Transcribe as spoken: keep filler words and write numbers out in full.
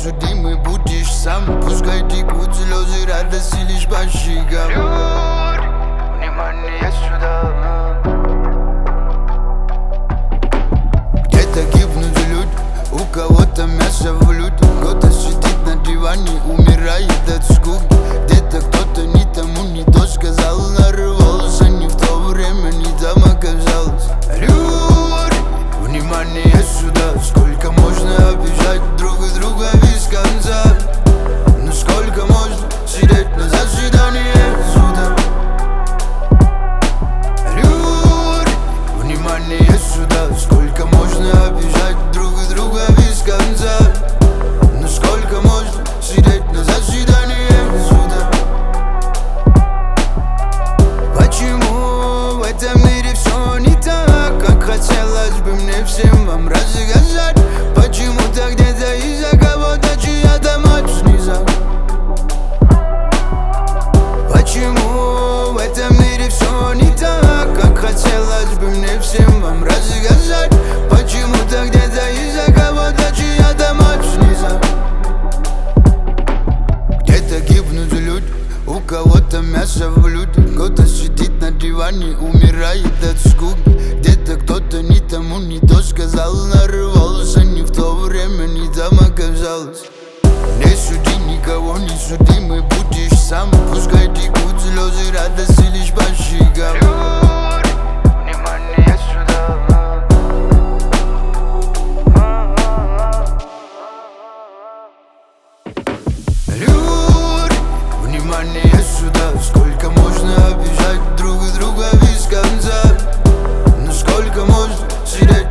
несудимый будешь сам. Пускай текут слезы радости лишь по щекам. Люди, внимание сюда. Где-то гибнут люди, у кого-то мясо в блюде. Кто-то сидит на диване, умирает от скуки. Где-то кто-то не тому, не то сказал, нарвался не в то время, не там оказался. Люди, внимание сюда. Сколько можно обижать друг друга без конца? Ну сколько можно сидеть на заседании суда? Люди, внимание сюда. Сколько можно обижать друг друга без конца? Ну сколько можно сидеть на заседании суда? Почему в этом мире все не так, как хотелось бы мне всем вам рассказать? Почему-то где-то из-за кого-то чья-то мать снизу. Почему в этом мире все не так, как хотелось бы мне всем вам рассказать? Почему-то где-то из-за кого-то чья-то мать снизу. Где-то гибнут люди, у кого-то мясо в блюде. Кто-то сидит на диване, умирает от скуки. Где-то кто-то не тому, не то сказал, нарвался не в то время, не там оказался. Не суди никого, не судимый будешь сам. Пускай текут слезы радости лишь по щекам. Люди, внимание сюда. Люди, внимание сюда. Сколько можно обижать друг друга без конца? Ну сколько можно сидеть